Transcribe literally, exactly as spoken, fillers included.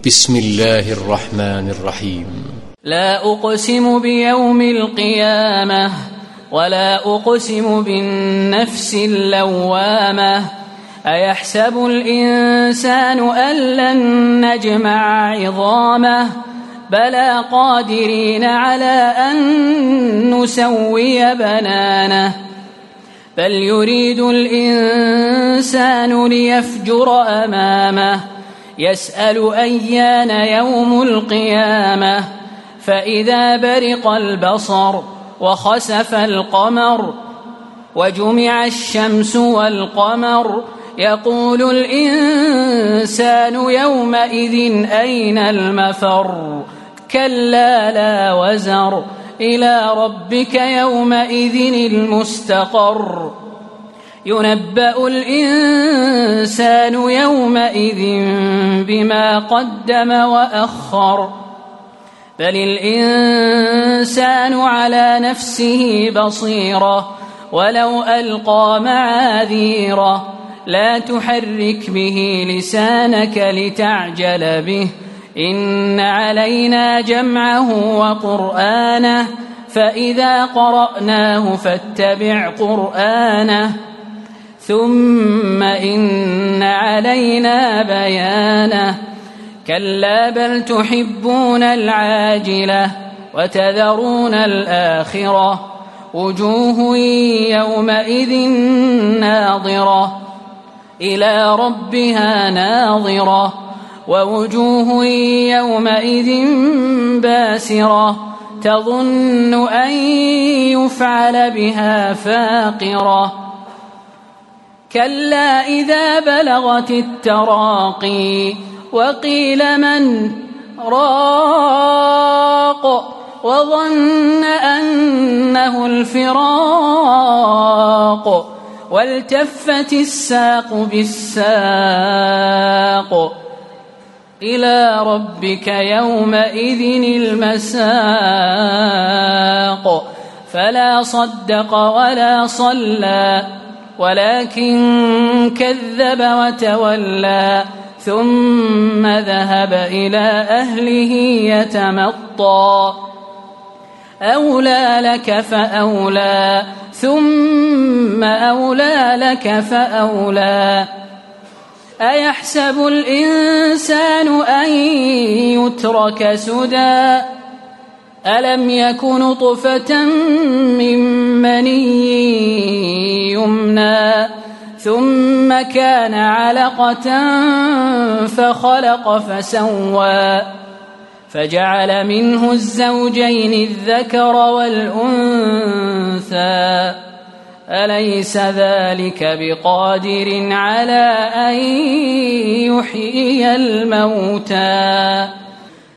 بسم الله الرحمن الرحيم. لا أقسم بيوم القيامة ولا أقسم بالنفس اللوامة أيحسب الإنسان أن لن نجمع عظامه بلى قادرين على أن نسوي بنانه بل يريد الإنسان ليفجر أمامه يسأل أيان يوم القيامة فإذا برق البصر وخسف القمر وجمع الشمس والقمر يقول الإنسان يومئذ أين المفر كلا لا وزر إلى ربك يومئذ المستقر ينبأ الإنسان يومئذ بما قدم وأخر بل الإنسان على نفسه بصيرة ولو ألقى معاذيره لا تحرك به لسانك لتعجل به إن علينا جمعه وقرآنه فإذا قرأناه فاتبع قرآنه ثم إن علينا بيانه كلا بل تحبون العاجلة وتذرون الآخرة وجوه يومئذ ناظرة إلى ربها ناظرة ووجوه يومئذ باسرة تظن أن يفعل بها فاقرة كلا إذا بلغت التراقي وقيل من راق وظن أنه الفراق والتفت الساق بالساق إلى ربك يومئذ المساق فلا صدق ولا صلى ولكن كذب وتولى ثم ذهب إلى أهله يتمطى أولى لك فأولى ثم أولى لك فأولى أيحسب الإنسان أن يترك سدى ألم يك نطفة من مني يمنى ثم كان علقة فخلق فسوى فجعل منه الزوجين الذكر والأنثى أليس ذلك بقادر على أن يحيي الموتى